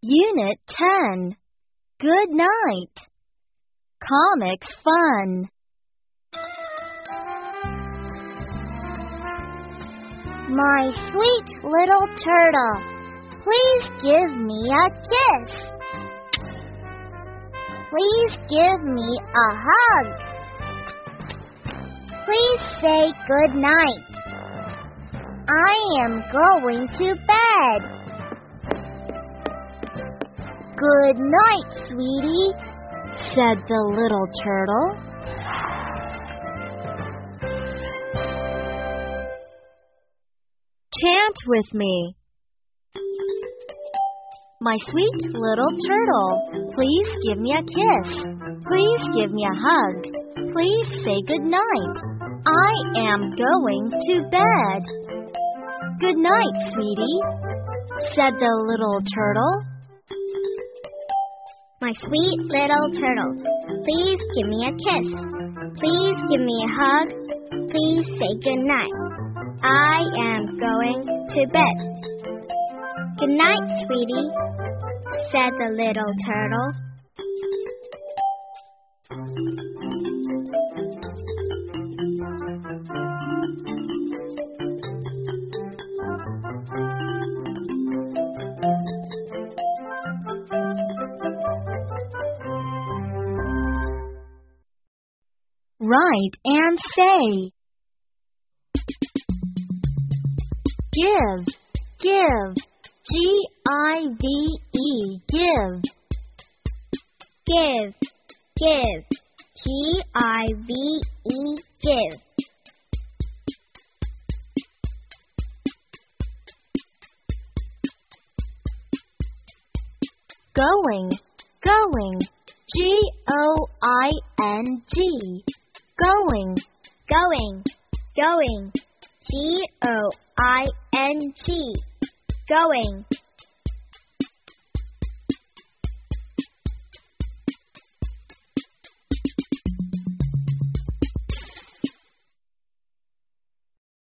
Unit 10. Good night. Comics fun. My sweet little turtle, please give me a kiss. Please give me a hug. Please say good night. I am going to bed. Good night, sweetie, said the little turtle. Chant with me. My sweet little turtle, please give me a kiss. Please give me a hug. Please say good night. I am going to bed. Good night, sweetie, said the little turtle. My sweet little turtle, please give me a kiss. Please give me a hug. Please say good night. I am going to bed. Good night, sweetie, said the little turtle. Write and say. Give, give, G-I-V-E, give. Give, give, G-I-V-E, give. Going, going, G-O-I-N-G, going, going, going, G-O-I-N-G, going.